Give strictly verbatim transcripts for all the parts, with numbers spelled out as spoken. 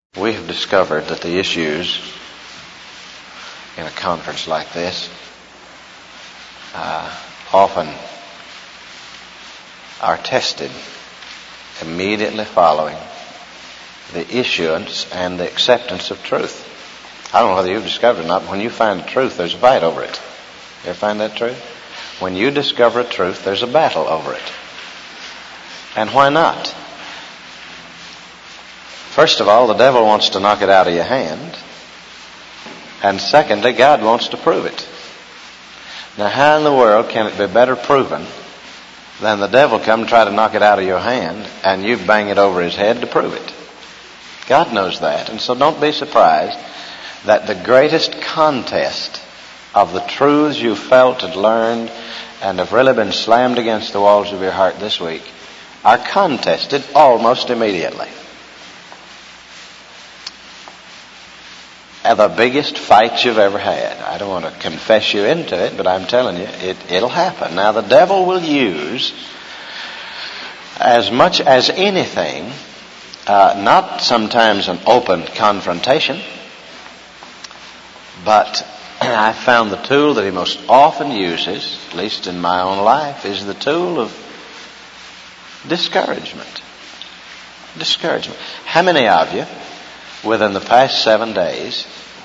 We have discovered that the issues in a conference like this uh, often are tested immediately following the issuance and the acceptance of truth. I don't know whether you've discovered it or not, but when you find truth, there's a fight over it. You ever find that true? When you discover a truth, there's a battle over it. And why not? First of all, the devil wants to knock it out of your hand. And secondly, God wants to prove it. Now, how in the world can it be better proven than the devil come try to knock it out of your hand and you bang it over his head to prove it? God knows that. And so don't be surprised that the greatest contest of the truths you felt and learned and have really been slammed against the walls of your heart this week are contested almost immediately. And the biggest fight you've ever had. I don't want to confess you into it, but I'm telling you, it, it'll happen. Now, the devil will use, as much as anything, uh, not sometimes an open confrontation, but I found the tool that he most often uses, at least in my own life, is the tool of discouragement. Discouragement. How many of you, within the past seven days,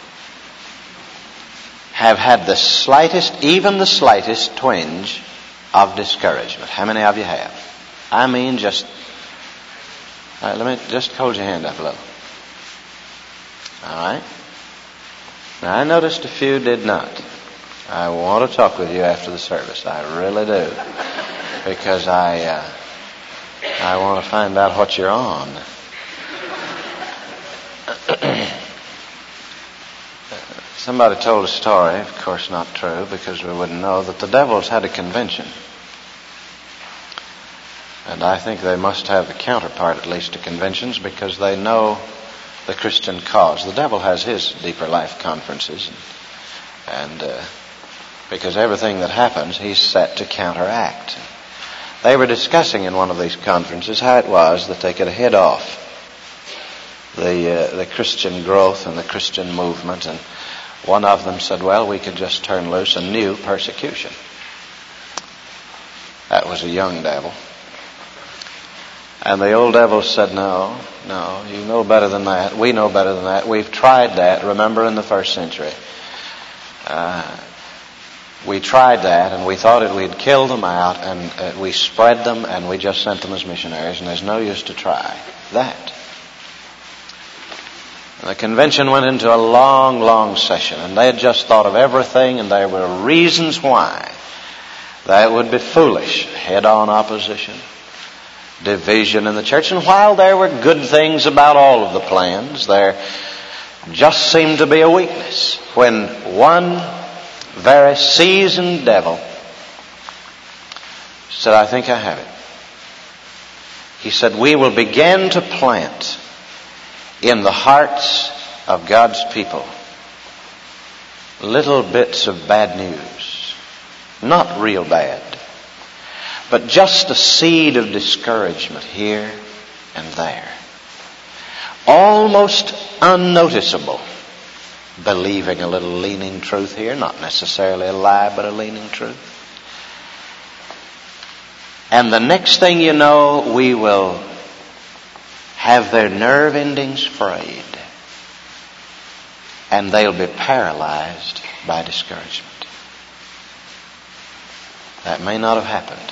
have had the slightest, even the slightest twinge of discouragement? How many of you have? I mean, just, all right, let me just hold your hand up a little. All right. Now, I noticed a few did not. I want to talk with you after the service. I really do, because I, uh, I want to find out what you're on. Somebody told a story, of course not true, because we wouldn't know, that the devil's had a convention. And I think they must have a counterpart, at least, to conventions, because they know the Christian cause. The devil has his deeper life conferences, and, and uh, because everything that happens, he's set to counteract. They were discussing in one of these conferences how it was that they could head off the uh, the Christian growth and the Christian movement, and one of them said, well, we could just turn loose a new persecution. That was a young devil. And the old devil said, no, no, you know better than that. We know better than that. We've tried that. Remember, in the first century, uh, we tried that, and we thought it, we'd killed them out, and uh, we spread them, and we just sent them as missionaries, and there's no use to try that. The convention went into a long, long session, and they had just thought of everything, and there were reasons why that would be foolish. Head-on opposition, division in the church, and while there were good things about all of the plans, there just seemed to be a weakness when one very seasoned devil said, I think I have it. He said, we will begin to plant in the hearts of God's people little bits of bad news. Not real bad, but just a seed of discouragement here and there. Almost unnoticeable. Believing a little leaning truth here, not necessarily a lie, but a leaning truth. And the next thing you know, we will have their nerve endings frayed, and they'll be paralyzed by discouragement. That may not have happened,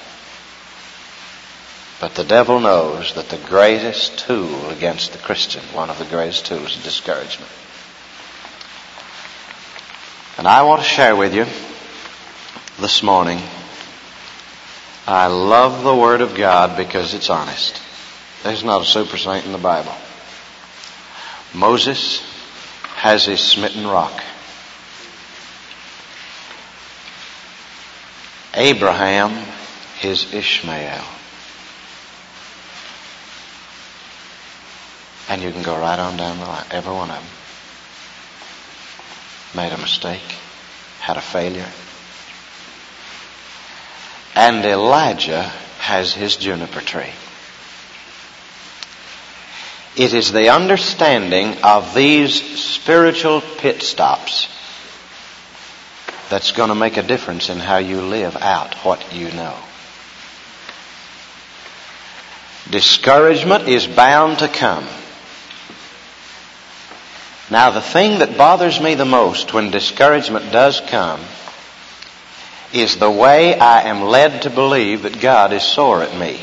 but the devil knows that the greatest tool against the Christian, one of the greatest tools, is discouragement. And I want to share with you this morning, I love the Word of God because it's honest. There's not a super saint in the Bible. Moses has his smitten rock. Abraham, his Ishmael. And you can go right on down the line. Every one of them made a mistake, had a failure. And Elijah has his juniper tree. It is the understanding of these spiritual pit stops that's going to make a difference in how you live out what you know. Discouragement is bound to come. Now, the thing that bothers me the most when discouragement does come is the way I am led to believe that God is sore at me.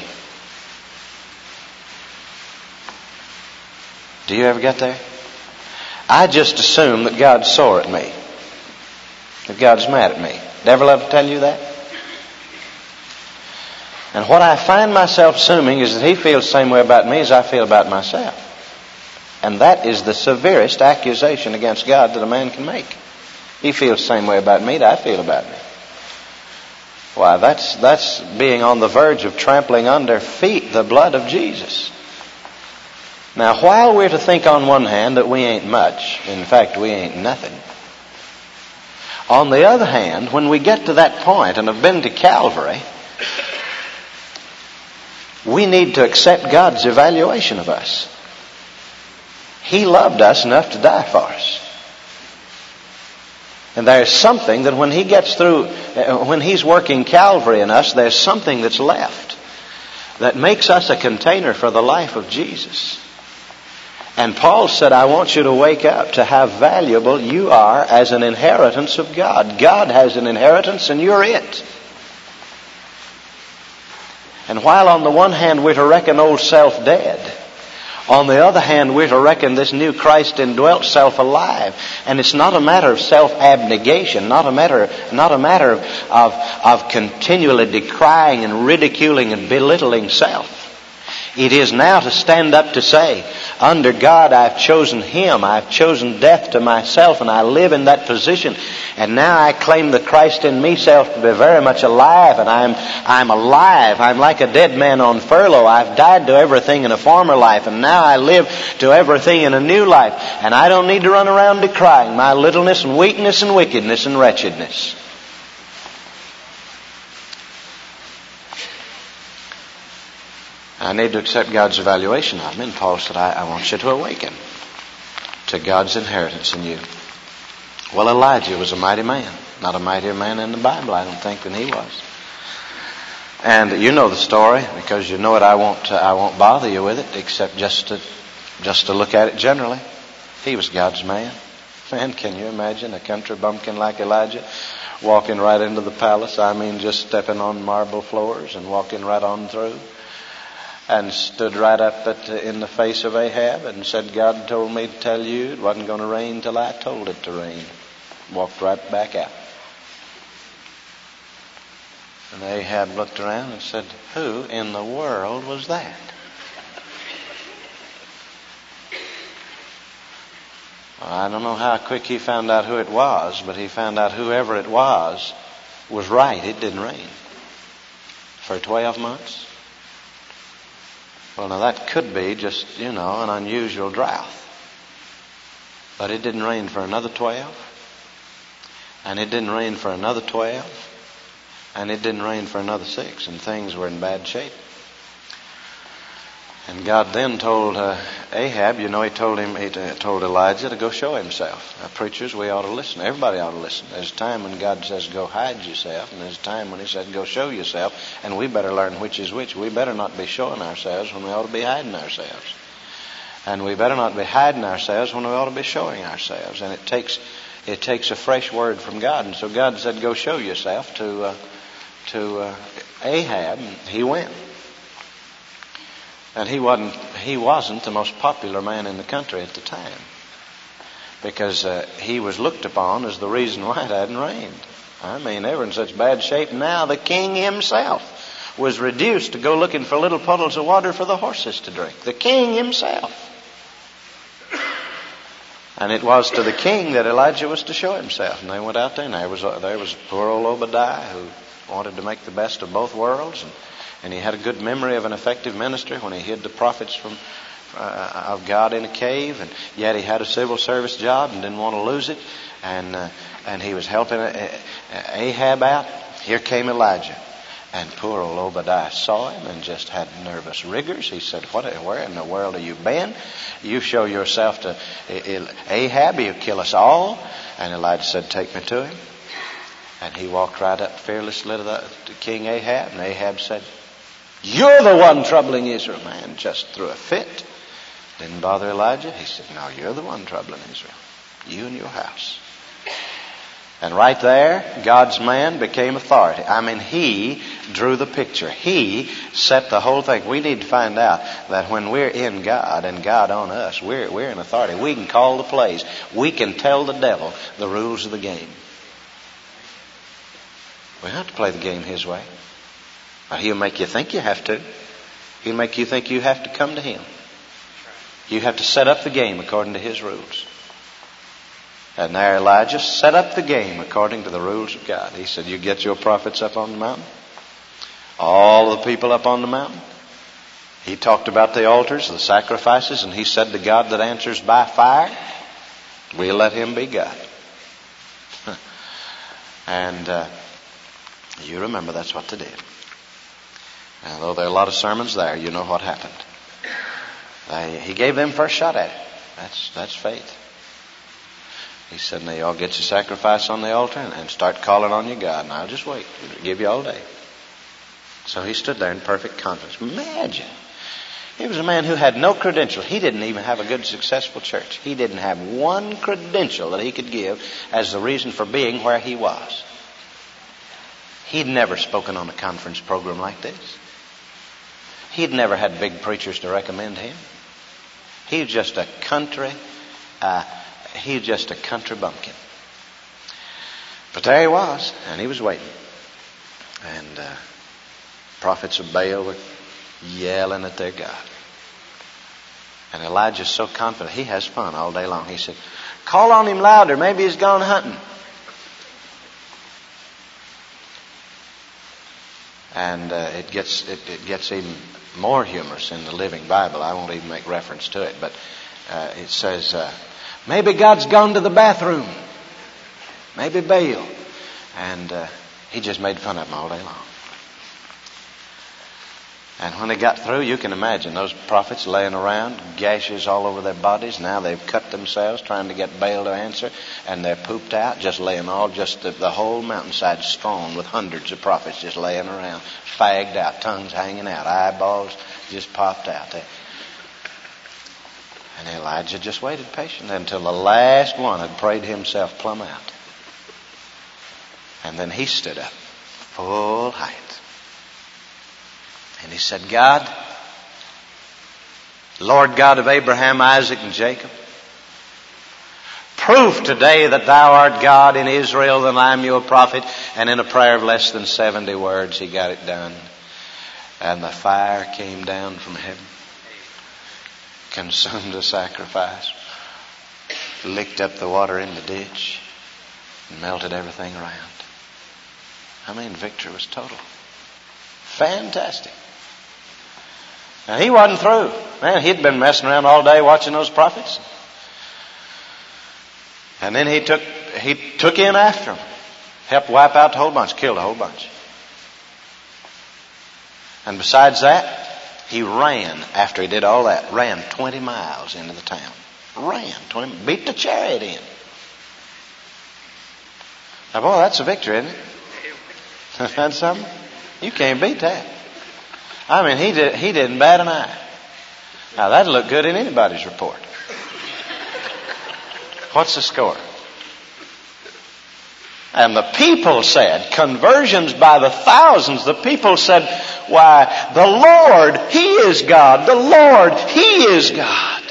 Do you ever get there? I just assume that God's sore at me. That God's mad at me. Devil ever tell you that? And what I find myself assuming is that he feels the same way about me as I feel about myself. And that is the severest accusation against God that a man can make. He feels the same way about me that I feel about me. Why, that's, that's being on the verge of trampling under feet the blood of Jesus. Now, while we're to think on one hand that we ain't much, in fact, we ain't nothing. On the other hand, when we get to that point and have been to Calvary, we need to accept God's evaluation of us. He loved us enough to die for us. And there's something that when He gets through, when He's working Calvary in us, there's something that's left that makes us a container for the life of Jesus. And Paul said, I want you to wake up to how valuable you are as an inheritance of God. God has an inheritance and you're it. And while on the one hand we're to reckon old self dead, on the other hand we're to reckon this new Christ indwelt self alive. And it's not a matter of self-abnegation, not a matter, not a matter of, of, of continually decrying and ridiculing and belittling self. It is now to stand up to say, under God I've chosen Him, I've chosen death to myself, and I live in that position. And now I claim the Christ in me self to be very much alive, and I'm I'm alive. I'm like a dead man on furlough. I've died to everything in a former life, and now I live to everything in a new life. And I don't need to run around decrying my littleness and weakness and wickedness and wretchedness. I need to accept God's evaluation of me. And Paul said, I, I want you to awaken to God's inheritance in you. Well, Elijah was a mighty man. Not a mightier man in the Bible, I don't think, than he was. And you know the story, because you know it. I won't, uh, I won't bother you with it, except just to, just to look at it generally. He was God's man. Man, can you imagine a country bumpkin like Elijah walking right into the palace? I mean, just stepping on marble floors and walking right on through. And stood right up at, uh, in the face of Ahab and said, God told me to tell you it wasn't going to rain till I told it to rain. Walked right back out. And Ahab looked around and said, who in the world was that? Well, I don't know how quick he found out who it was, but he found out whoever it was was right. It didn't rain for twelve months. Well, now that could be just, you know, an unusual drought. But it didn't rain for another twelve. And it didn't rain for another twelve. And it didn't rain for another six. And things were in bad shape. And God then told uh, Ahab, you know, he told him, he told Elijah to go show himself. Now, preachers, we ought to listen. Everybody ought to listen. There's a time when God says go hide yourself, and there's a time when He said go show yourself. And we better learn which is which. We better not be showing ourselves when we ought to be hiding ourselves. And we better not be hiding ourselves when we ought to be showing ourselves. And it takes it takes a fresh word from God. And so God said go show yourself to uh, to uh, Ahab. And he went. And he wasn't, he wasn't the most popular man in the country at the time. Because uh, he was looked upon as the reason why it hadn't rained. I mean, they were in such bad shape. Now the king himself was reduced to go looking for little puddles of water for the horses to drink. The king himself. And it was to the king that Elijah was to show himself. And they went out there, and there was, there was poor old Obadiah who wanted to make the best of both worlds. And And he had a good memory of an effective minister when he hid the prophets from uh, of God in a cave, and yet he had a civil service job and didn't want to lose it. And uh, and he was helping Ahab out. Here came Elijah, And poor old Obadiah saw him and just had nervous rigors. He said, "What? Where in the world have you been? You show yourself to Ahab, he'll kill us all." And Elijah said, "Take me to him." And he walked right up fearlessly to, the, to King Ahab. And Ahab said, "You're the one troubling Israel." Man just threw a fit. Didn't bother Elijah. He said, "No, you're the one troubling Israel. You and your house." And right there, God's man became authority. I mean, he drew the picture. He set the whole thing. We need to find out that when we're in God and God on us, we're, we're in authority. We can call the plays. We can tell the devil the rules of the game. We don't have to play the game his way. Now, he'll make you think you have to. He'll make you think you have to come to him. You have to set up the game according to his rules. And there Elijah set up the game according to the rules of God. He said, "You get your prophets up on the mountain. All the people up on the mountain." He talked about the altars, the sacrifices, and he said, "The God that answers by fire, we'll let him be God." And uh, you remember that's what they did. And though there are a lot of sermons there, you know what happened. They, he gave them first shot at it. That's, that's faith. He said, "Now y'all get your sacrifice on the altar and, and start calling on your God. And I'll just wait. I'll give you all day." So he stood there in perfect confidence. Imagine. He was a man who had no credential. He didn't even have a good, successful church. He didn't have one credential that he could give as the reason for being where he was. He'd never spoken on a conference program like this. He'd never had big preachers to recommend him. He was just a country, uh, he was just a country bumpkin. But there he was, and he was waiting. And uh, prophets of Baal were yelling at their God. And Elijah's so confident, he has fun all day long. He said, "Call on him louder, maybe he's gone hunting." And uh, it gets it, it gets even more humorous in the Living Bible. I won't even make reference to it, but uh, it says, uh, "Maybe God's gone to the bathroom. Maybe Baal." And uh, he just made fun of him all day long. And when they got through, you can imagine those prophets laying around, gashes all over their bodies. Now they've cut themselves trying to get Baal to answer, and they're pooped out, just laying all, just the, the whole mountainside strewn with hundreds of prophets just laying around, fagged out, tongues hanging out, eyeballs just popped out there. And Elijah just waited patiently until the last one had prayed himself plumb out. And then he stood up, full height. And he said, "God, Lord God of Abraham, Isaac, and Jacob, prove today that thou art God in Israel, and I am your prophet." And in a prayer of less than seventy words, he got it done. And the fire came down from heaven, consumed the sacrifice, licked up the water in the ditch, and melted everything around. I mean, victory was total. Fantastic. Now, he wasn't through. Man, he'd been messing around all day watching those prophets. And then he took he took in after them. Helped wipe out the whole bunch. Killed a whole bunch. And besides that, he ran after he did all that. Ran twenty miles into the town. Ran. twenty, beat the chariot in. Now, boy, that's a victory, isn't it? That's something. You can't beat that. I mean, he did, he didn't bat an eye. Now, that'd look good in anybody's report. What's the score? And the people said, conversions by the thousands, the people said, "Why, the Lord, He is God. The Lord, He is God."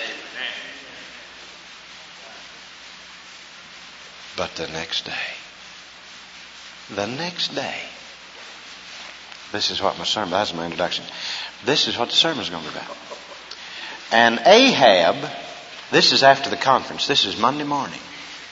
But the next day, the next day, this is what my sermon, that's my introduction. This is what the sermon's going to be about. And Ahab, this is after the conference. This is Monday morning.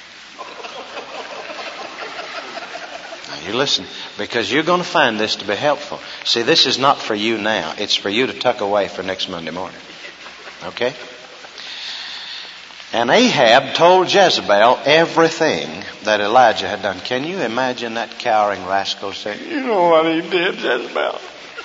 Now you listen, because you're going to find this to be helpful. See, this is not for you now. It's for you to tuck away for next Monday morning. Okay? And Ahab told Jezebel everything that Elijah had done. Can you imagine that cowering rascal saying, "You know what he did, Jezebel?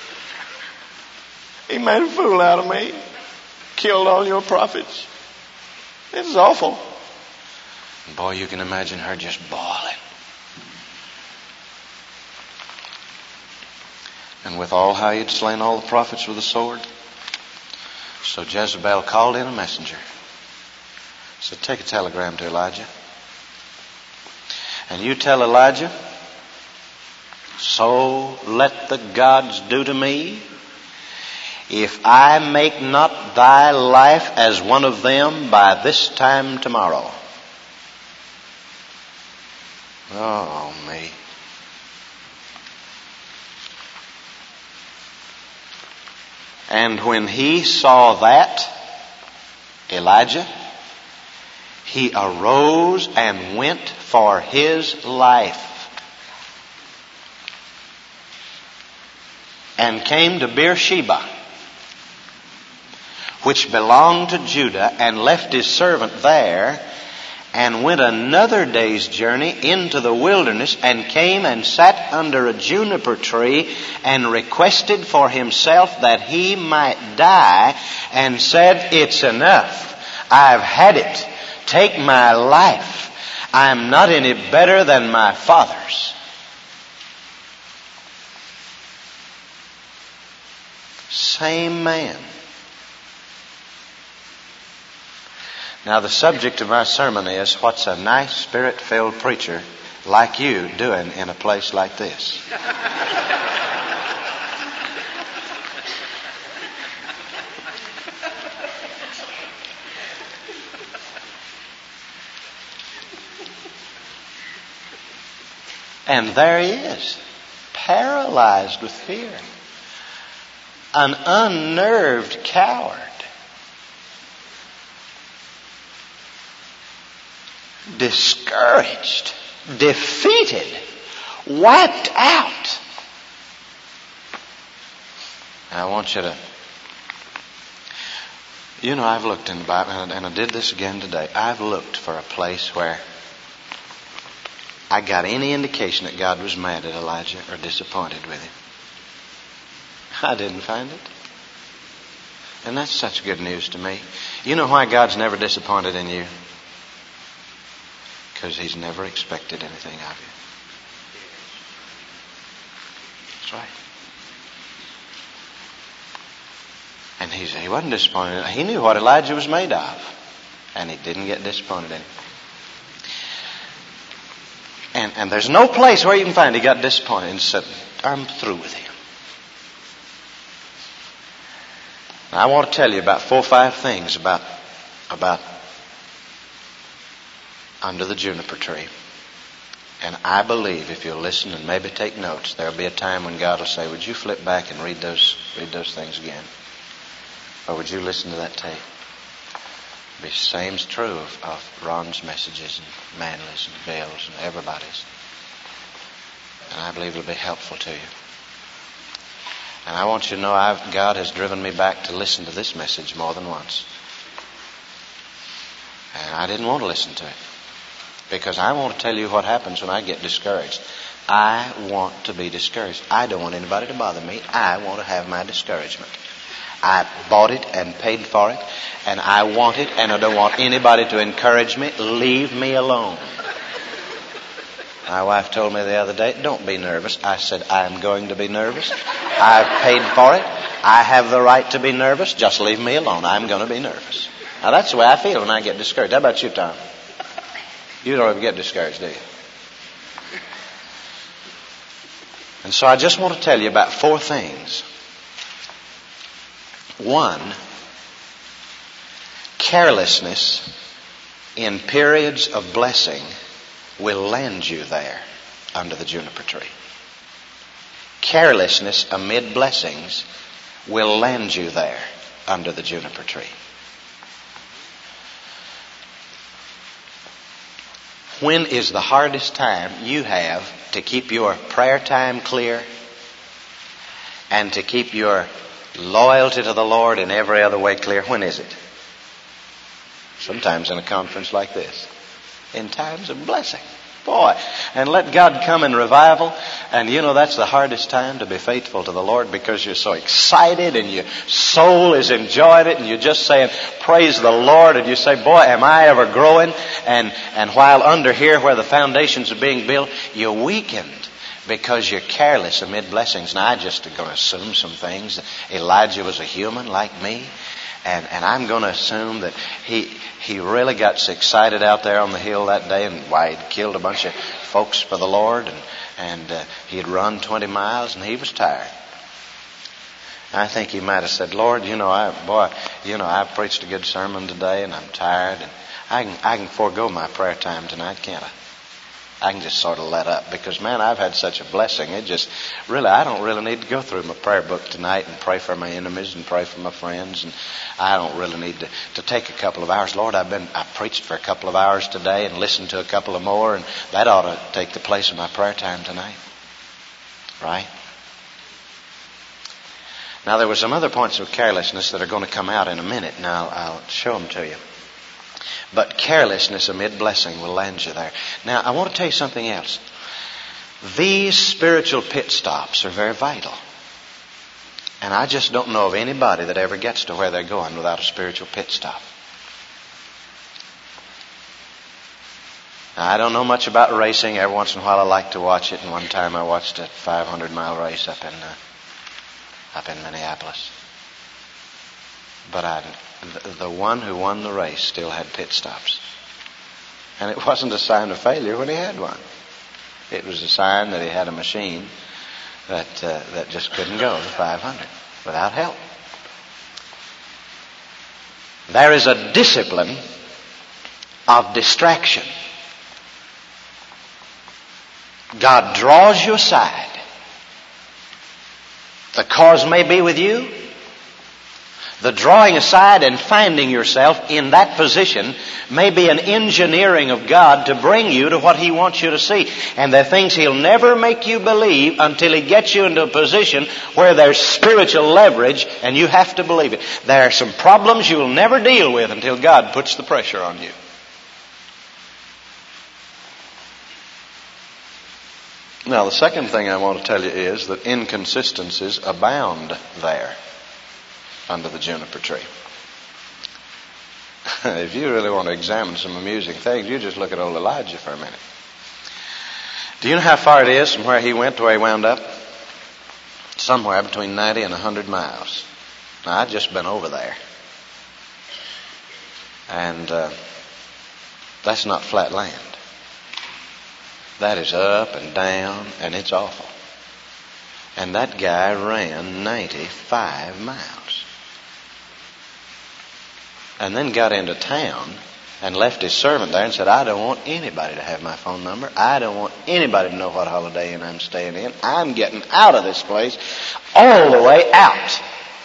He made a fool out of me. Killed all your prophets. It was awful." And boy, you can imagine her just bawling. And withal, how he'd slain all the prophets with a sword. So Jezebel called in a messenger. Said, "Take a telegram to Elijah. And you tell Elijah, so let the gods do to me, if I make not thy life as one of them by this time tomorrow." Oh, me. And when he saw that, Elijah, he arose and went for his life, and came to Beersheba, which belonged to Judah, and left his servant there, and went another day's journey into the wilderness, and came and sat under a juniper tree, and requested for himself that he might die, and said, "It's enough. I've had it. Take my life. I'm not any better than my fathers." Same man. Now, the subject of my sermon is, what's a nice spirit-filled preacher like you doing in a place like this? And there he is, paralyzed with fear. An unnerved coward. Discouraged. Defeated. Wiped out. I want you to... You know, I've looked in the Bible, and I did this again today. I've looked for a place where I got any indication that God was mad at Elijah or disappointed with him. I didn't find it. And that's such good news to me. You know why God's never disappointed in you? Because He's never expected anything of you. That's right. And he's, he wasn't disappointed. He knew what Elijah was made of. And he didn't get disappointed in him. And, and there's no place where you can find he got disappointed and said, "I'm through with him." Now, I want to tell you about four or five things about, about under the juniper tree. And I believe if you'll listen and maybe take notes, there'll be a time when God will say, "Would you flip back and read those, read those things again? Or would you listen to that tape?" The same's true of, of Ron's messages and Manly's and Bill's and everybody's. And I believe it'll be helpful to you. And I want you to know I've, God has driven me back to listen to this message more than once. And I didn't want to listen to it. Because I want to tell you what happens when I get discouraged. I want to be discouraged. I don't want anybody to bother me. I want to have my discouragement. I bought it and paid for it, and I want it, and I don't want anybody to encourage me. Leave me alone. My wife told me the other day, "Don't be nervous." I said, "I'm going to be nervous. I've paid for it. I have the right to be nervous. Just leave me alone. I'm going to be nervous." Now, that's the way I feel when I get discouraged. How about you, Tom? You don't ever get discouraged, do you? And so I just want to tell you about four things. One, carelessness in periods of blessing will land you there under the juniper tree. Carelessness amid blessings will land you there under the juniper tree. When is the hardest time you have to keep your prayer time clear and to keep your loyalty to the Lord in every other way clear? When is it? Sometimes in a conference like this. In times of blessing. Boy, and let God come in revival. And you know, that's the hardest time to be faithful to the Lord, because you're so excited and your soul is enjoying it and you're just saying, praise the Lord. And you say, boy, am I ever growing? And, and while under here where the foundations are being built, you're weakened because you're careless amid blessings. Now, I just going to assume some things. Elijah was a human like me. And, and I'm going to assume that he he really got so excited out there on the hill that day, and why he'd killed a bunch of folks for the Lord, and and uh, he'd run twenty miles and he was tired. I think he might have said, Lord, you know, I boy, you know, I preached a good sermon today, and I'm tired, and I can I can forego my prayer time tonight, can't I? I can just sort of let up, because, man, I've had such a blessing. It just, really, I don't really need to go through my prayer book tonight and pray for my enemies and pray for my friends. And I don't really need to, to take a couple of hours. Lord, I've been, I preached for a couple of hours today and listened to a couple of more, and that ought to take the place of my prayer time tonight. Right? Now, there were some other points of carelessness that are going to come out in a minute. Now, I'll show them to you. But carelessness amid blessing will land you there. Now, I want to tell you something else. These spiritual pit stops are very vital. And I just don't know of anybody that ever gets to where they're going without a spiritual pit stop. Now, I don't know much about racing. Every once in a while I like to watch it. And one time I watched a five hundred mile race up in, uh, up in Minneapolis. But I the one who won the race still had pit stops. And it wasn't a sign of failure when he had one. It was a sign that he had a machine that uh, that just couldn't go the five hundred without help. There is a discipline of distraction. God draws you aside. The cause may be with you. The drawing aside and finding yourself in that position may be an engineering of God to bring you to what He wants you to see. And there are things He'll never make you believe until He gets you into a position where there's spiritual leverage and you have to believe it. There are some problems you will never deal with until God puts the pressure on you. Now, the second thing I want to tell you is that inconsistencies abound there. Under the juniper tree. If you really want to examine some amusing things, you just look at old Elijah for a minute. Do you know how far it is from where he went to where he wound up? Somewhere between ninety and one hundred miles. Now, I've just been over there. And uh, that's not flat land. That is up and down, and it's awful. And that guy ran ninety-five miles. And then got into town and left his servant there and said, I don't want anybody to have my phone number. I don't want anybody to know what Holiday Inn I'm staying in. I'm getting out of this place all the way out.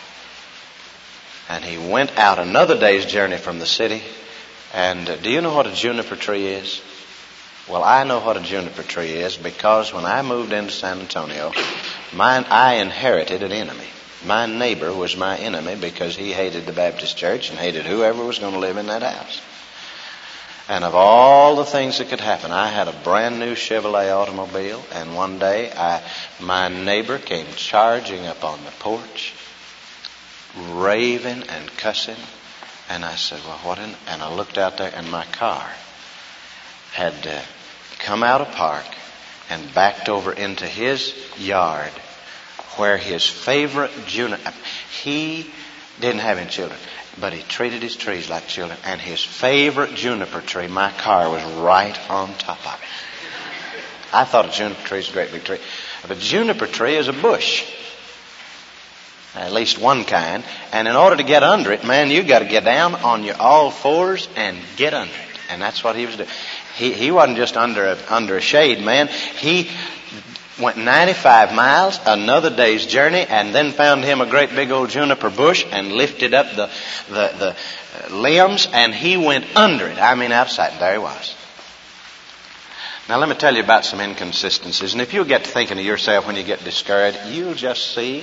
And he went out another day's journey from the city. And uh, do you know what a juniper tree is? Well, I know what a juniper tree is because when I moved into San Antonio, mine, I inherited an enemy. My neighbor was my enemy because he hated the Baptist church and hated whoever was going to live in that house. And of all the things that could happen, I had a brand new Chevrolet automobile, and one day I, my neighbor came charging up on the porch, raving and cussing, and I said, well, what in, and I looked out there and my car had uh, come out of park and backed over into his yard where his favorite juniper, he didn't have any children, but he treated his trees like children, and his favorite juniper tree, my car was right on top of it. I thought a juniper tree is a great big tree. But a juniper tree is a bush. At least one kind. And in order to get under it, man, you got to get down on your all fours and get under it. And that's what he was doing. He, he wasn't just under a, under a shade, man. He went ninety-five miles, another day's journey, and then found him a great big old juniper bush and lifted up the, the, the limbs, and he went under it. I mean, outside, and there he was. Now, let me tell you about some inconsistencies. And if you get to thinking of yourself when you get discouraged, you'll just see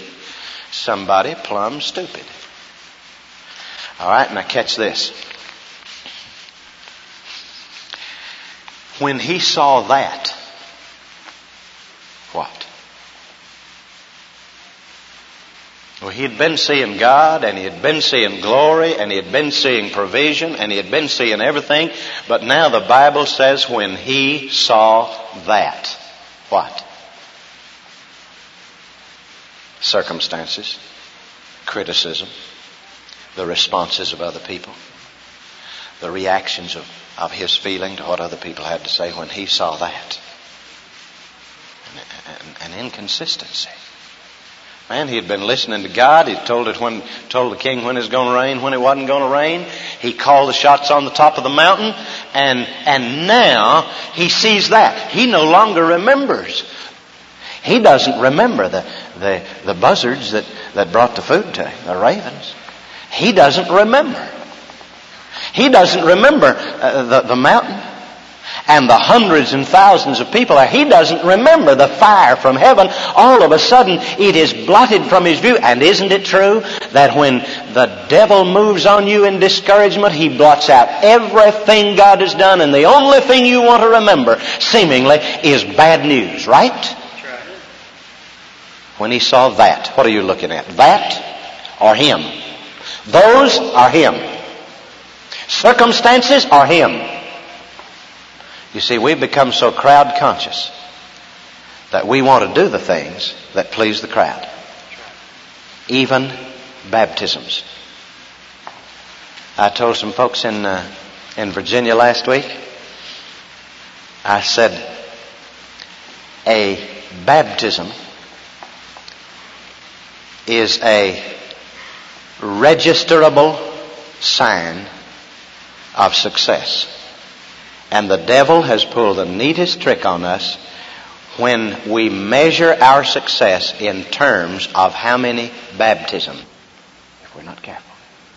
somebody plumb stupid. All right, now catch this. When he saw that, what? Well, he had been seeing God, and he had been seeing glory, and he had been seeing provision, and he had been seeing everything. But now the Bible says when he saw that, what? Circumstances, criticism, the responses of other people, the reactions of, of his feeling to what other people had to say. When he saw that, an, an inconsistency. Man, he had been listening to God. He told it when told the king when it was going to rain, when it wasn't going to rain. He called the shots on the top of the mountain, and and now he sees that. He no longer remembers. He doesn't remember the the, the buzzards that, that brought the food to him, the ravens. He doesn't remember. He doesn't remember uh, the, the mountain and the hundreds and thousands of people there. He doesn't remember the fire from heaven. All of a sudden, it is blotted from his view. And isn't it true that when the devil moves on you in discouragement, he blots out everything God has done, and the only thing you want to remember, seemingly, is bad news, right? That's right. When he saw that, what are you looking at? That or him? Those are him. Circumstances are him. You see, we've become so crowd conscious that we want to do the things that please the crowd. Even baptisms. I told some folks in uh, in Virginia last week, I said, a baptism is a registerable sign of success. And the devil has pulled the neatest trick on us when we measure our success in terms of how many baptisms, if we're not careful.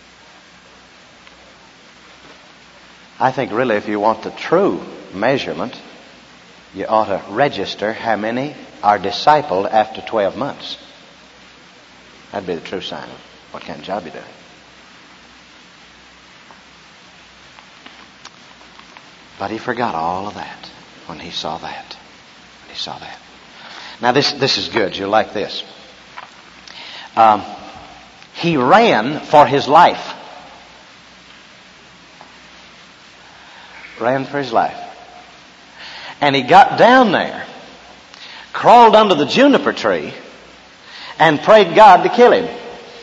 I think really if you want the true measurement, you ought to register how many are discipled after twelve months. That'd be the true sign of what kind of job you're doing. But he forgot all of that when he saw that. When he saw that. Now this this is good. You'll like this. Um, he ran for his life. Ran for his life. And he got down there, crawled under the juniper tree, and prayed God to kill him.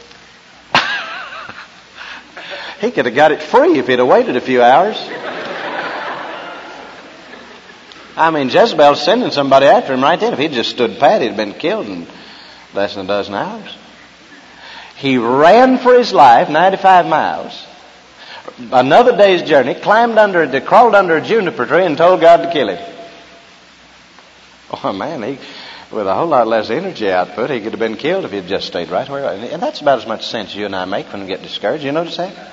He could have got it free if he'd have waited a few hours. I mean, Jezebel's sending somebody after him right then. If he'd just stood pat, he'd been killed in less than a dozen hours. He ran for his life, ninety-five miles, another day's journey, climbed under, crawled under a juniper tree and told God to kill him. Oh man, he, with a whole lot less energy output, he could have been killed if he'd just stayed right where he was. And that's about as much sense you and I make when we get discouraged. You notice that?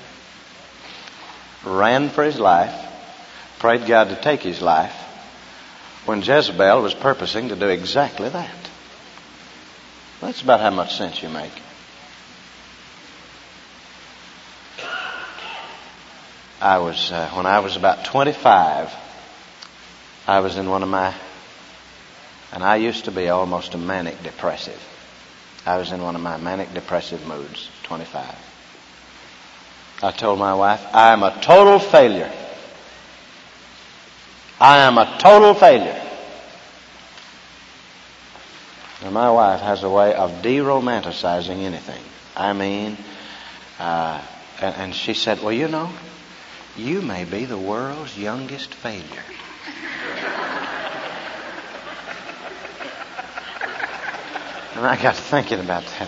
Ran for his life, prayed God to take his life, when Jezebel was purposing to do exactly that. That's about how much sense you make. I was, uh, when I was about twenty-five, I was in one of my, and I used to be almost a manic depressive. I was in one of my manic depressive moods, twenty-five. I told my wife, I am a total failure. I am a total failure. And my wife has a way of de-romanticizing anything. I mean, uh, and, and she said, well, you know, you may be the world's youngest failure. And I got to thinking about that.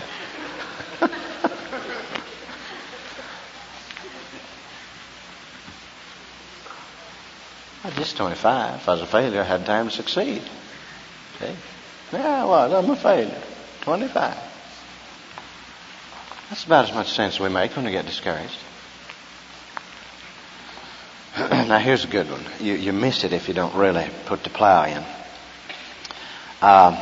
I was just twenty-five. If I was a failure, I had time to succeed. See? Yeah, I was. I'm a failure. twenty-five. That's about as much sense we make when we get discouraged. Now here's a good one. You, you miss it if you don't really put the plow in. Um,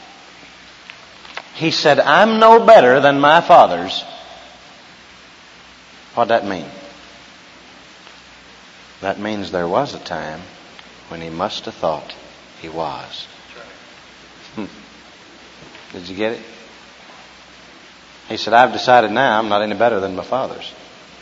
he said, I'm no better than my fathers. What'd that mean? That means there was a time when he must have thought he was. Hmm. Did you get it? He said, I've decided now I'm not any better than my fathers.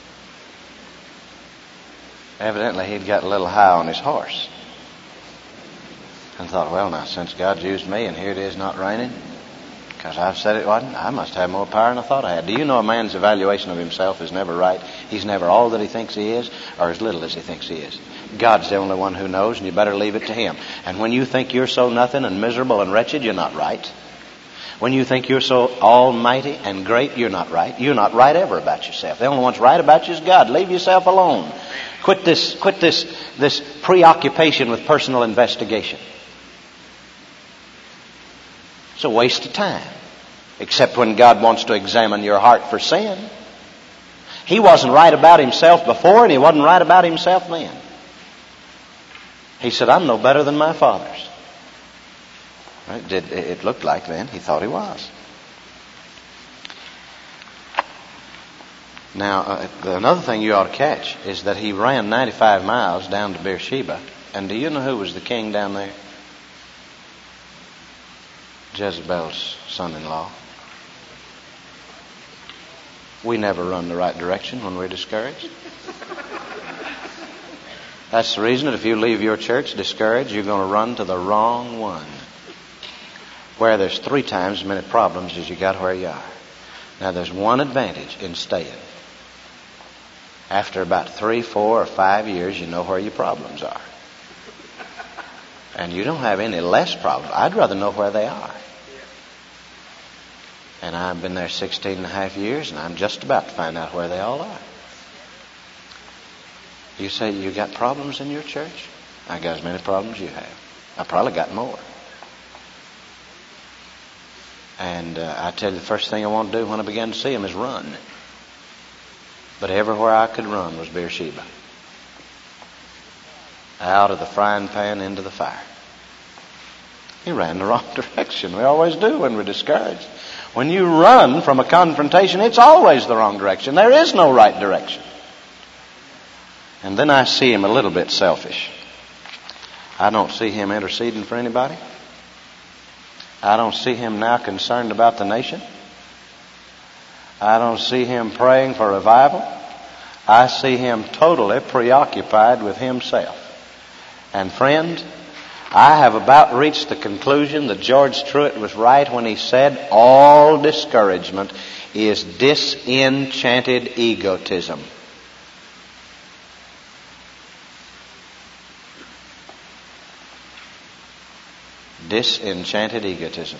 Evidently he'd got a little high on his horse and thought, well, now, since God's used me and here it is not raining, because I've said it wasn't, I must have more power than I thought I had. Do you know a man's evaluation of himself is never right? He's never all that he thinks he is or as little as he thinks he is. God's the only one who knows, and you better leave it to him. And when you think you're so nothing and miserable and wretched, you're not right. When you think you're so almighty and great, you're not right. You're not right ever about yourself. The only one's right about you is God. Leave yourself alone. Quit this, quit this, this preoccupation with personal investigation. It's a waste of time. Except when God wants to examine your heart for sin. He wasn't right about himself before, and he wasn't right about himself then. He said, I'm no better than my fathers. It, did, it looked like then he thought he was. Now, uh, another thing you ought to catch is that he ran ninety-five miles down to Beersheba. And do you know who was the king down there? Jezebel's son-in-law. We never run the right direction when we're discouraged. That's the reason that if you leave your church discouraged, you're going to run to the wrong one. Where there's three times as many problems as you got where you are. Now, there's one advantage in staying. After about three, four, or five years, you know where your problems are. And you don't have any less problems. I'd rather know where they are. And I've been there sixteen and a half years, and I'm just about to find out where they all are. You say you got problems in your church? I got as many problems you have. I probably got more. And uh, I tell you, the first thing I want to do when I began to see them is run. But everywhere I could run was Beersheba. Out of the frying pan into the fire. He ran the wrong direction. We always do when we're discouraged. When you run from a confrontation, it's always the wrong direction. There is no right direction. And then I see him a little bit selfish. I don't see him interceding for anybody. I don't see him now concerned about the nation. I don't see him praying for revival. I see him totally preoccupied with himself. And friend, I have about reached the conclusion that George Truett was right when he said all discouragement is disenchanted egotism. Disenchanted egotism.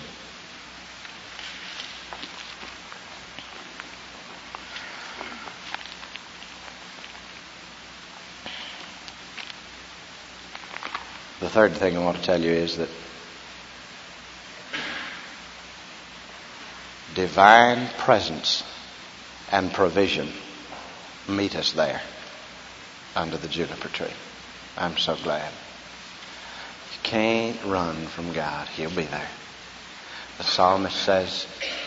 The third thing I want to tell you is that divine presence and provision meet us there under the juniper tree. I'm so glad. You can't run from God. He'll be there. The psalmist says,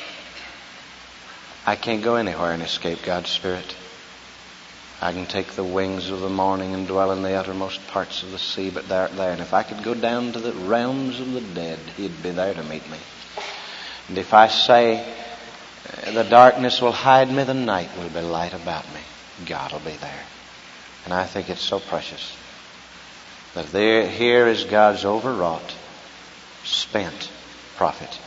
I can't go anywhere and escape God's Spirit. I can take the wings of the morning and dwell in the uttermost parts of the sea, but thou art there. And if I could go down to the realms of the dead, he'd be there to meet me. And if I say, the darkness will hide me, the night will be light about me, God will be there. And I think it's so precious that there, here is God's overwrought, spent prophet.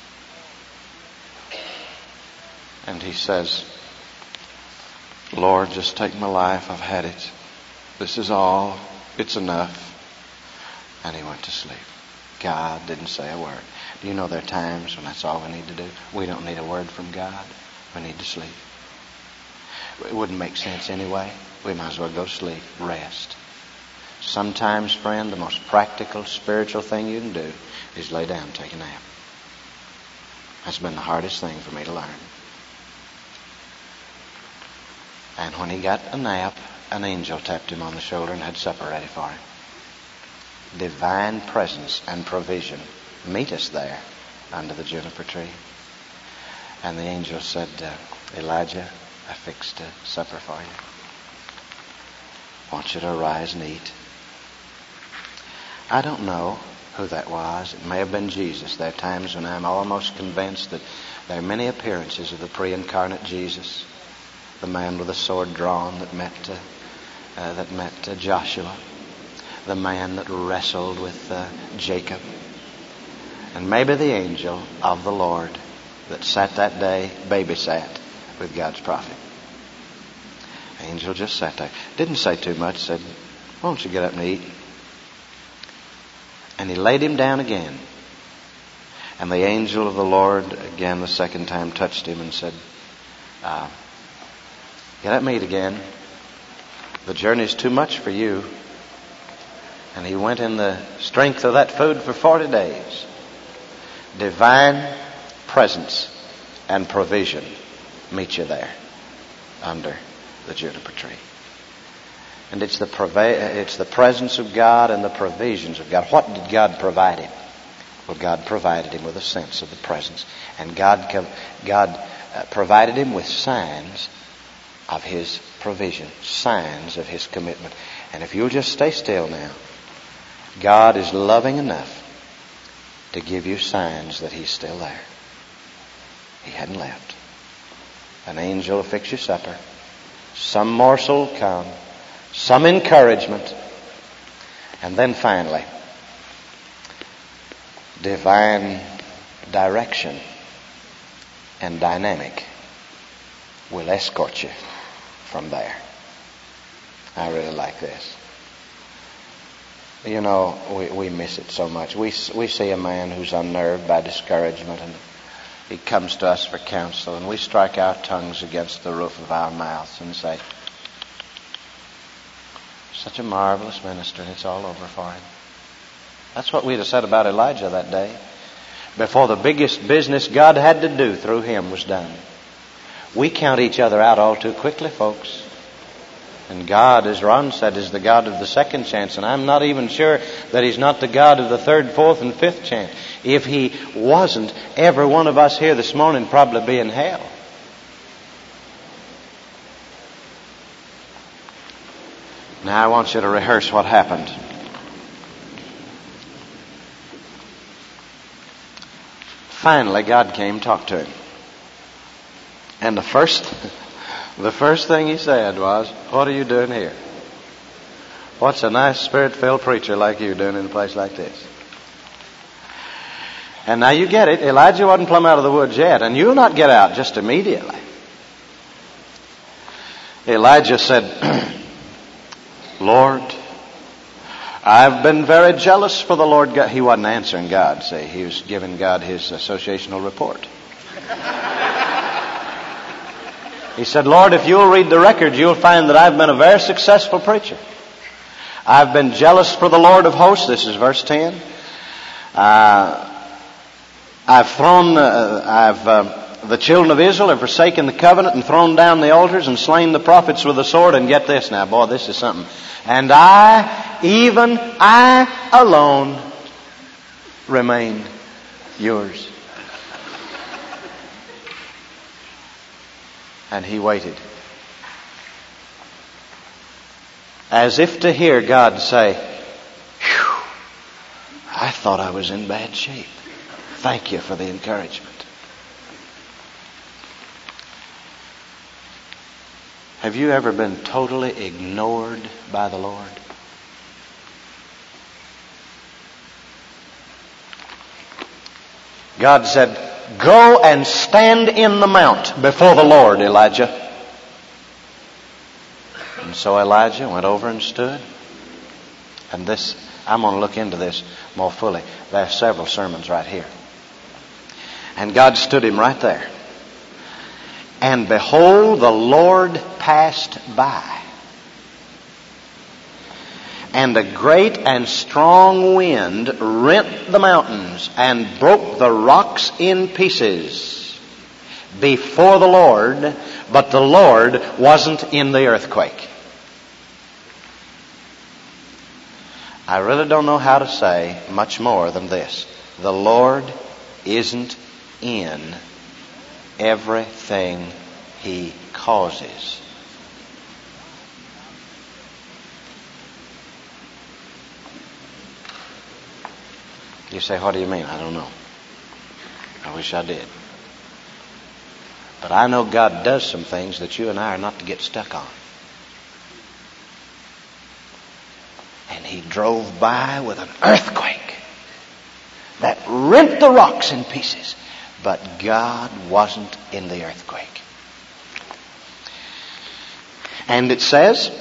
And he says, Lord, just take my life. I've had it. This is all. It's enough. And he went to sleep. God didn't say a word. Do you know there are times when that's all we need to do? We don't need a word from God. We need to sleep. It wouldn't make sense anyway. We might as well go to sleep. Rest. Sometimes, friend, the most practical, spiritual thing you can do is lay down and take a nap. That's been the hardest thing for me to learn. And when he got a nap, an angel tapped him on the shoulder and had supper ready for him. Divine presence and provision meet us there under the juniper tree. And the angel said, uh, Elijah, I fixed a supper for you. I want you to arise and eat. I don't know who that was. It may have been Jesus. There are times when I'm almost convinced that there are many appearances of the pre-incarnate Jesus, the man with the sword drawn that met uh, uh, that met uh, Joshua, the man that wrestled with uh, Jacob, and maybe the angel of the Lord that sat that day, babysat with God's prophet. Angel just sat there. Didn't say too much. Said, "Why don't you get up and eat?" And he laid him down again. And the angel of the Lord, again the second time, touched him and said, uh, "Get up and eat again. The journey's too much for you." And he went in the strength of that food for forty days. Divine presence and provision meet you there under the juniper tree. And it's the prova- it's the presence of God and the provisions of God. What did God provide him? Well, God provided him with a sense of the presence. And God, com- God uh, provided him with signs of His provision, signs of His commitment. And if you'll just stay still now, God is loving enough to give you signs that He's still there. He hadn't left. An angel will fix your supper. Some morsel will come. Some encouragement. And then finally, divine direction and dynamic will escort you from there. I really like this. You know, we, we miss it so much. We, we see a man who's unnerved by discouragement, and he comes to us for counsel, and we strike our tongues against the roof of our mouths and say, "Such a marvelous minister, and it's all over for him." That's what we'd have said about Elijah that day. Before the biggest business God had to do through him was done. We count each other out all too quickly, folks. And God, as Ron said, is the God of the second chance. And I'm not even sure that He's not the God of the third, fourth, and fifth chance. If He wasn't, every one of us here this morning would probably be in hell. Now I want you to rehearse what happened. Finally, God came and talked to him. And the first, the first thing He said was, "What are you doing here? What's a nice spirit-filled preacher like you doing in a place like this?" And now you get it. Elijah wasn't plumb out of the woods yet, and you'll not get out just immediately. Elijah said, "Lord, I've been very jealous for the Lord God." He wasn't answering God, see. He was giving God his associational report. He said, "Lord, if you'll read the record, you'll find that I've been a very successful preacher. I've been jealous for the Lord of hosts." This is verse ten. Uh, I've thrown, uh, I've, uh, the children of Israel have forsaken the covenant and thrown down the altars and slain the prophets with the sword. And get this now, boy, this is something. "And I, even I alone, remained yours." And he waited, as if to hear God say, "Phew, I thought I was in bad shape. Thank you for the encouragement." Have you ever been totally ignored by the Lord? God said, "Go and stand in the mount before the Lord, Elijah." And so Elijah went over and stood. And this, I'm going to look into this more fully. There are several sermons right here. And God stood him right there. And behold, the Lord passed by. And a great and strong wind rent the mountains and broke the rocks in pieces before the Lord, but the Lord wasn't in the earthquake. I really don't know how to say much more than this. The Lord isn't in everything He causes. You say, what do you mean? I don't know. I wish I did. But I know God does some things that you and I are not to get stuck on. And he drove by with an earthquake that rent the rocks in pieces. But God wasn't in the earthquake. And it says,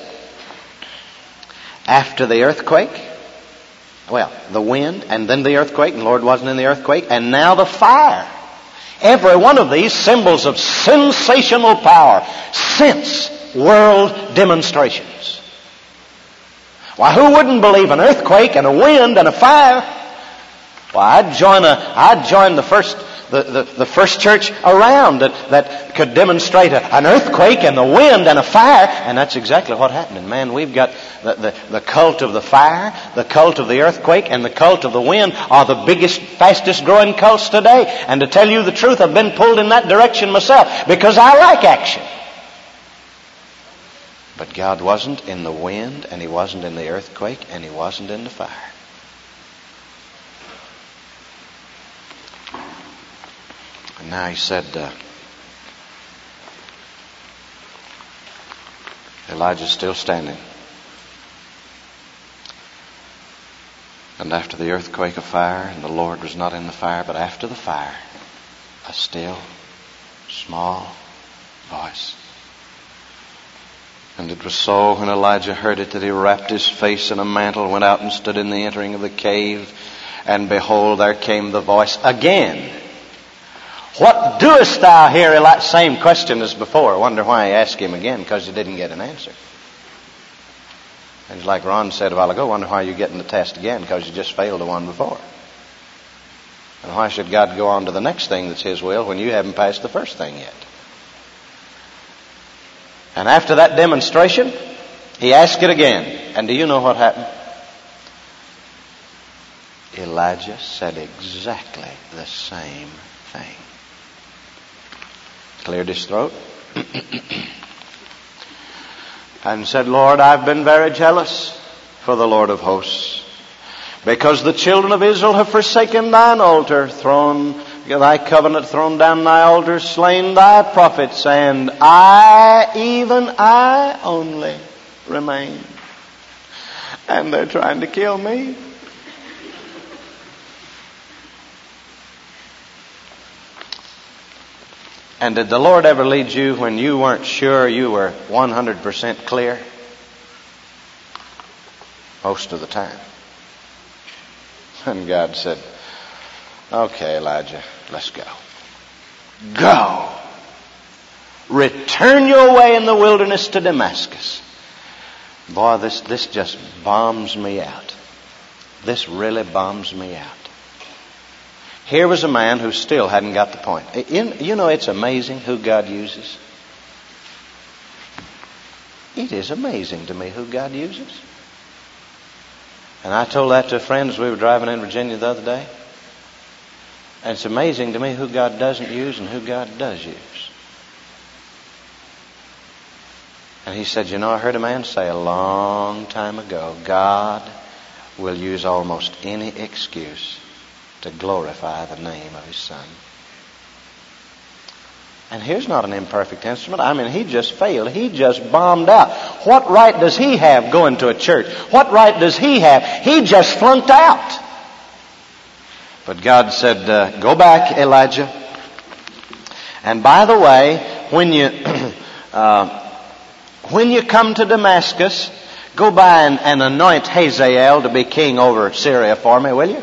after the earthquake, well, the wind, and then the earthquake, and the Lord wasn't in the earthquake, and now the fire. Every one of these symbols of sensational power, sense world demonstrations. Why, who wouldn't believe an earthquake and a wind and a fire? Why, I'd join a, I'd join the first, the, the, the first church around that, that could demonstrate a, an earthquake and the wind and a fire. And that's exactly what happened. And man, we've got the, the, the cult of the fire, the cult of the earthquake, and the cult of the wind are the biggest, fastest growing cults today. And to tell you the truth, I've been pulled in that direction myself because I like action. But God wasn't in the wind, and he wasn't in the earthquake, and he wasn't in the fire. And now he said, uh, Elijah's still standing. And after the earthquake of fire, and the Lord was not in the fire, but after the fire, a still, small voice. And it was so when Elijah heard it that he wrapped his face in a mantle, went out and stood in the entering of the cave. And behold, there came the voice again. What doest thou here? Eli- Same question as before. I wonder why he asked him again, because he didn't get an answer. And like Ron said a while ago, wonder why you're getting the test again, because you just failed the one before. And why should God go on to the next thing that's his will when you haven't passed the first thing yet? And after that demonstration, he asked it again. And do you know what happened? Elijah said exactly the same thing. Cleared his throat and said, Lord, I've been very jealous for the Lord of hosts, because the children of Israel have forsaken thine altar, thrown thy covenant, thrown down thy altar, slain thy prophets, and I, even I only, remain. And they're trying to kill me. And did the Lord ever lead you when you weren't sure you were one hundred percent clear? Most of the time. And God said, okay, Elijah, let's go. Go. Return your way in the wilderness to Damascus. Boy, this, this just bombs me out. This really bombs me out. Here was a man who still hadn't got the point. You know, it's amazing who God uses. It is amazing to me who God uses. And I told that to a friend as we were driving in Virginia the other day. And it's amazing to me who God doesn't use and who God does use. And he said, you know, I heard a man say a long time ago, God will use almost any excuse to glorify the name of his Son. And here's not an imperfect instrument. I mean, he just failed. He just bombed out. What right does he have going to a church? What right does he have? He just flunked out. But God said, uh, go back, Elijah. And by the way, when you uh, when you come to Damascus, go by and, and anoint Hazael to be king over Syria for me, will you?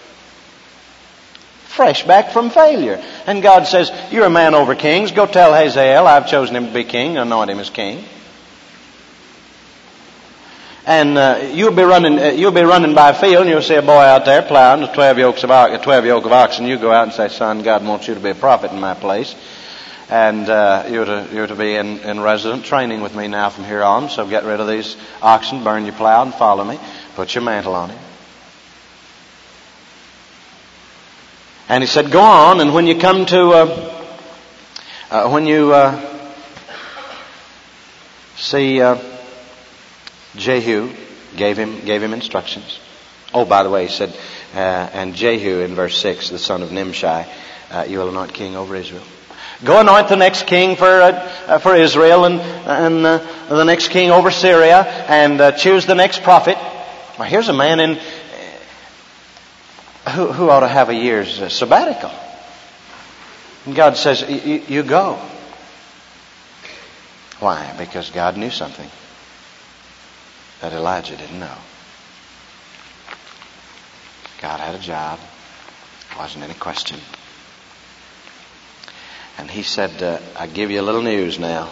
Fresh back from failure. And God says, you're a man over kings. Go tell Hazael I've chosen him to be king. Anoint him as king. And uh, you'll be running. Uh, you'll be running by a field, and you'll see a boy out there plowing with twelve yokes of ox, a twelve yoke of oxen. You go out and say, "Son, God wants you to be a prophet in my place, and uh, you're to you're to be in, in resident training with me now from here on. So get rid of these oxen, burn your plow, and follow me. Put your mantle on him." And he said, "Go on, and when you come to uh, uh, when you uh, see." Uh, Jehu gave him gave him instructions. Oh, by the way, he said, uh, and Jehu in verse six, the son of Nimshi, uh, you will anoint king over Israel. Go anoint the next king for uh, for Israel and, and uh, the next king over Syria, and uh, choose the next prophet. Well, here's a man in uh, who, who ought to have a year's uh, sabbatical. And God says, you go. Why? Because God knew something that Elijah didn't know. God had a job. Wasn't any question. And he said, uh, I give you a little news now.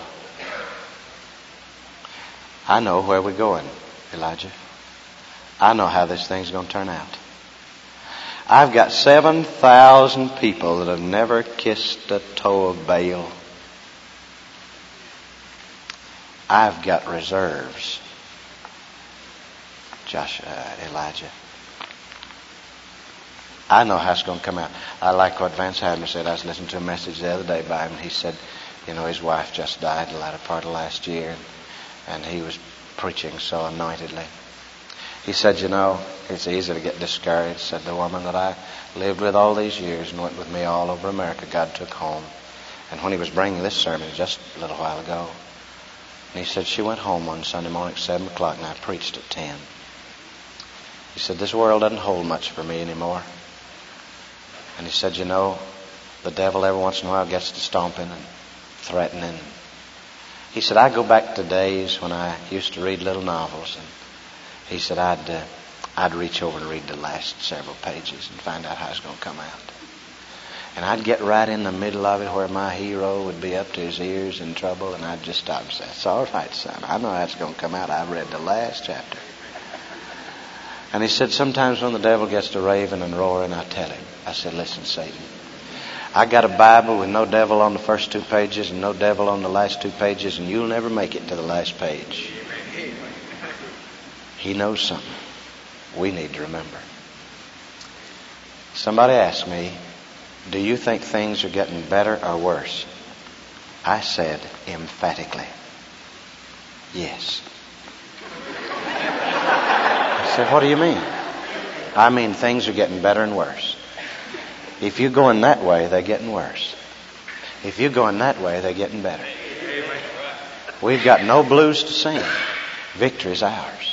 I know where we're going, Elijah. I know how this thing's going to turn out. I've got seven thousand people that have never kissed a toe of Baal. I've got reserves, Joshua, uh, Elijah. I know how it's going to come out. I like what Vance Hadler said. I was listening to a message the other day by him. He said, you know, his wife just died the latter part of last year, and he was preaching so anointedly. He said, you know, it's easy to get discouraged. Said the woman that I lived with all these years and went with me all over America, God took home. And when he was bringing this sermon just a little while ago, and he said she went home one Sunday morning at seven o'clock and I preached at ten. He said, this world doesn't hold much for me anymore. And he said, you know, the devil every once in a while gets to stomping and threatening. He said, I go back to days when I used to read little novels, and he said, I'd uh, I'd reach over and read the last several pages and find out how it's going to come out. And I'd get right in the middle of it where my hero would be up to his ears in trouble, and I'd just stop and say, it's all right, son. I know how it's going to come out. I've read the last chapter. And he said, sometimes when the devil gets to raving and roaring, I tell him, I said, listen, Satan, I got a Bible with no devil on the first two pages and no devil on the last two pages, and you'll never make it to the last page. He knows something we need to remember. Somebody asked me, do you think things are getting better or worse? I said emphatically, yes. I said, what do you mean? I mean things are getting better and worse. If you're going that way, they're getting worse. If you're going that way, they're getting better. We've got no blues to sing. Victory's ours.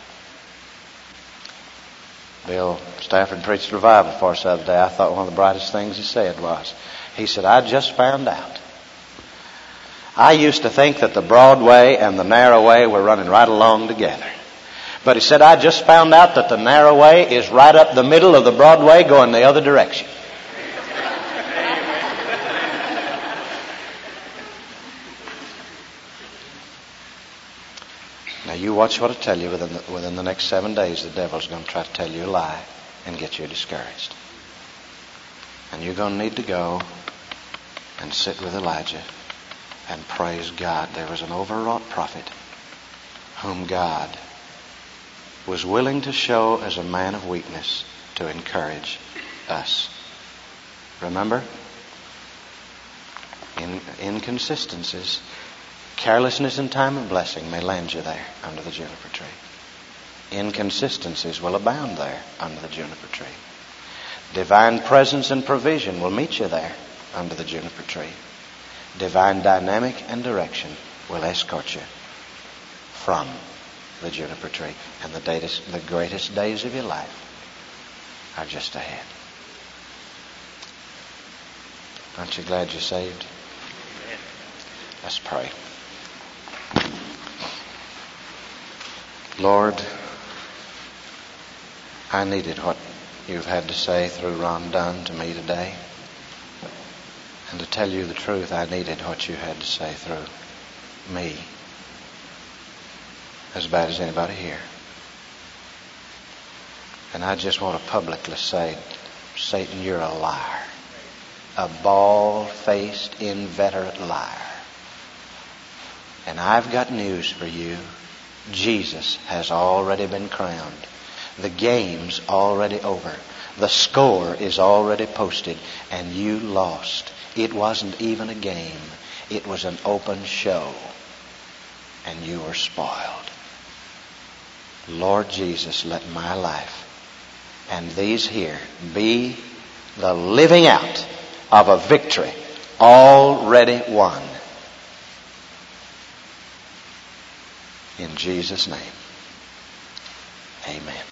Bill Stafford preached revival for us the other day. I thought one of the brightest things he said was, he said, I just found out. I used to think that the broad way and the narrow way were running right along together. But he said, I just found out that the narrow way is right up the middle of the broad way going the other direction. Now you watch what I tell you. Within the, within the next seven days, the devil's going to try to tell you a lie and get you discouraged. And you're going to need to go and sit with Elijah and praise God. There was an overwrought prophet whom God was willing to show as a man of weakness to encourage us. Remember? In, inconsistencies, carelessness in time of blessing may land you there under the juniper tree. Inconsistencies will abound there under the juniper tree. Divine presence and provision will meet you there under the juniper tree. Divine dynamic and direction will escort you from the juniper tree. And the, datest, the greatest days of your life are just ahead. Aren't you glad you're saved? Let's pray. Lord, I needed what you've had to say through Ron Dunn to me today. And to tell you the truth, I needed what you had to say through me as bad as anybody here. And I just want to publicly say, Satan, you're a liar. A bald-faced, inveterate liar. And I've got news for you. Jesus has already been crowned. The game's already over. The score is already posted, and you lost. It wasn't even a game. It was an open show, and you were spoiled. Lord Jesus, let my life and these here be the living out of a victory already won. In Jesus' name, amen.